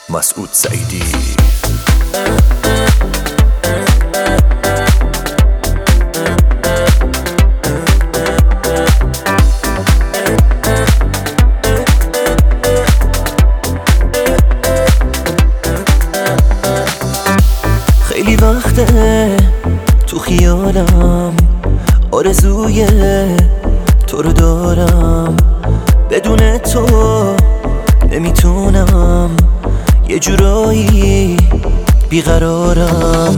مسعود سعیدی. خیلی وقته تو خیالم آرزوی تو رو دارم، بدون تو نمیتونم، یه جورایی بیقرارم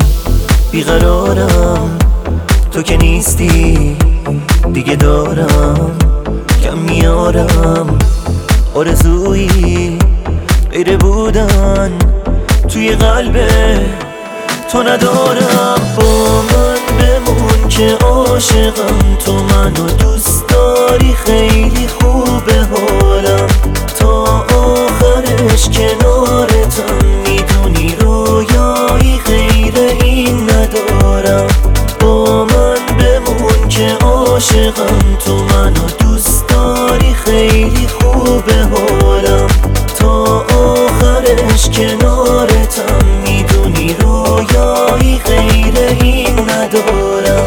تو که نیستی دیگه دارم کم میارم، آرزویی غیر بودن توی قلب تو ندارم. با من بمون که عاشقم، تو منو دوست داری، خیلی خوبه حالم تا آخرش کنارتم، میدونی رویایی غیر این ندارم. با من بمون که عاشقم، تو منو دوست داری، خیلی خوبه حالم تا آخرش کنارتم، میدونی رویایی غیر این ندارم.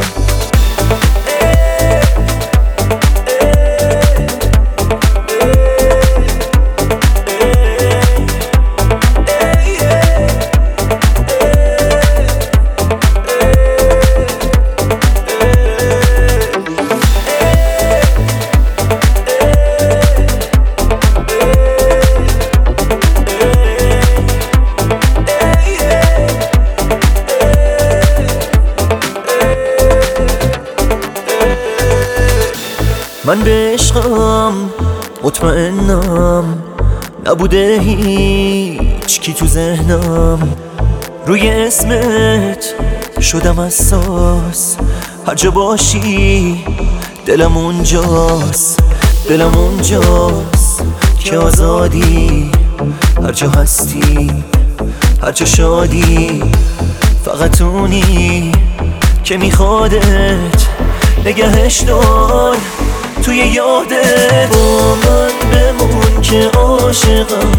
من به عشقم مطمئنم، نبوده هیچ کی تو ذهنم، روی اسمت شدم حساس، هر جا باشی دلم اونجاست که آزادی، هر جا هستی هر جا شادی، فقط اونی که میخوادت نگهش دار توی یادت. با من بمون که عاشقم،